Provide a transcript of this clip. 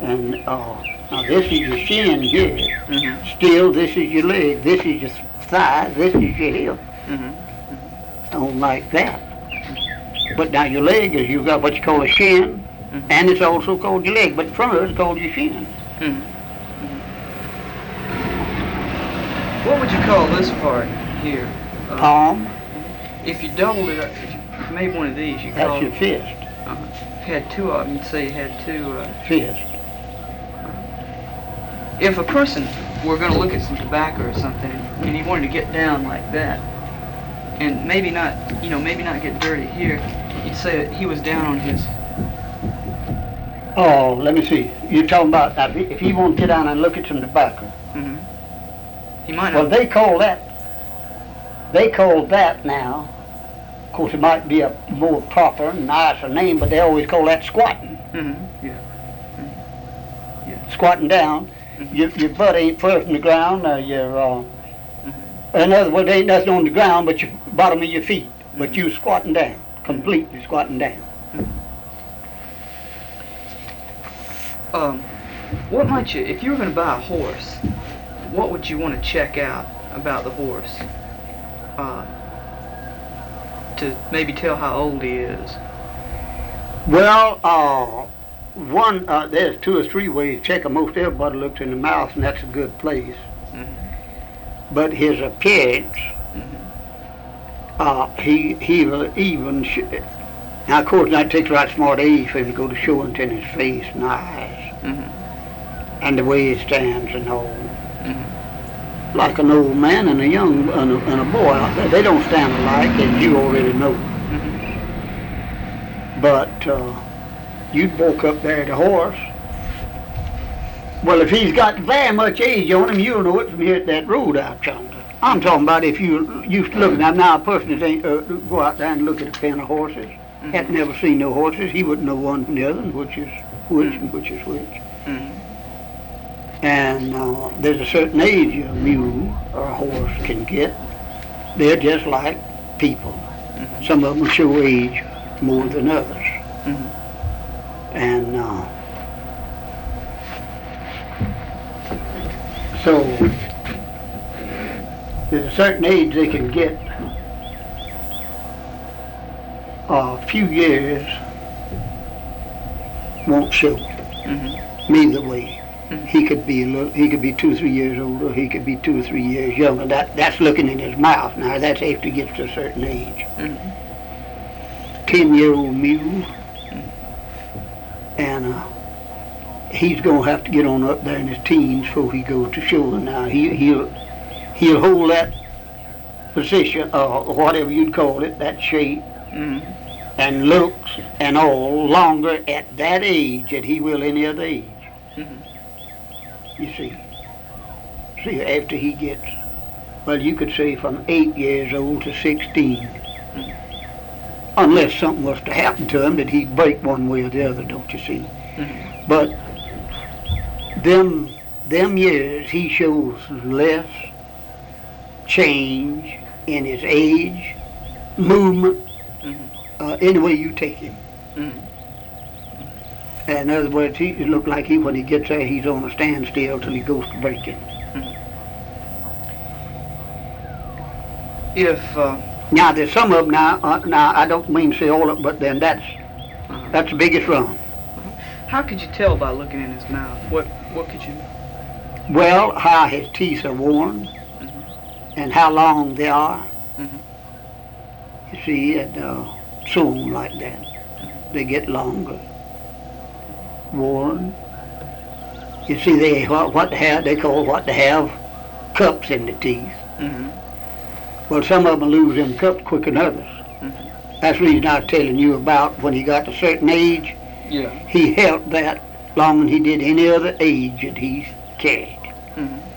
And now this is your shin here. Mm-hmm. Still, this is your leg. This is your thigh. This is your hip. Mm-hmm. On like that. But now your leg is, you've got what you call a shin, Mm-hmm. and it's also called your leg. But in front of it, it's called your shin. Mm-hmm. What would you call this part here? Palm. If you doubled it up, if you made one of these, you That's call your it. fist. If you had two of them, you'd say you had two. Fist. If a person were going to look at some tobacco or something, and he wanted to get down like that, and maybe not get dirty here, you'd say that he was down on his. Oh, let me see. You're talking about if you want to get down and look at some tobacco. Mm-hmm. He might Well, not. they call that now. Of course, it might be a more proper, nicer name, but they always call that squatting. Mm-hmm. Yeah. Squatting down. Mm-hmm. Your butt ain't first in the ground. Mm-hmm. In other words, ain't nothing on the ground but your bottom of your feet. But you squatting down, completely squatting down. What might you, if you were going to buy a horse, what would you want to check out about the horse to maybe tell how old he is? Well, there's 2 or 3 ways to check him. Most everybody looks in the mouth, and that's a good place. Mm-hmm. But his appearance, Mm-hmm. he will even. Now, of course, that takes right smart age for him to go to showing in his face and eyes, Mm-hmm. and the way he stands and all. Mm-hmm. Like an old man and a young and a boy, they don't stand alike, as you already know. Mm-hmm. But you'd walk up there at the horse. Well, if he's got very much age on him, you'll know it from here at that road out yonder. I'm talking about if you used to look at them. Now, a person that ain't go out there and look at a pen of horses, had never seen no horses, he wouldn't know one from the other, and which is which and which is which. Mm-hmm. And there's a certain age a mule or a horse can get. They're just like people. Mm-hmm. Some of them show age more than others. Mm-hmm. And so there's a certain age they can get. A few years won't show. Mm-hmm. Neither way. Mm-hmm. He could be 2 or 3 years older. He could be 2 or 3 years younger. That's looking in his mouth now. That's after he gets to a certain age. Mm-hmm. 10-year-old mule, and he's gonna have to get on up there in his teens before he goes to showing. Now he'll hold that position, whatever you'd call it, that shape, Mm-hmm. and looks and all longer at that age than he will any other age. Mm-hmm. You see. See, after he gets, well, you could say from 8 years old to 16. Mm-hmm. Unless something was to happen to him that he'd break one way or the other, don't you see? Mm-hmm. But them years he shows less change in his age, movement, any way you take him. Mm-hmm. In other words, it look like when he gets there, he's on a standstill till he goes to breaking. If Now, there's some of them now I don't mean to say all of them, but then that's the biggest run. how could you tell by looking in his mouth? What could you? Well, how his teeth are worn, and how long they are. You see, and so on like that. They get longer, worn. You see, they have cups in the teeth. Mm-hmm. Well, some of them lose them cups quicker than others. Mm-hmm. That's the reason I was telling you about when he got to a certain age, Yeah. he held that longer than he did any other age that he's carried. Mm-hmm.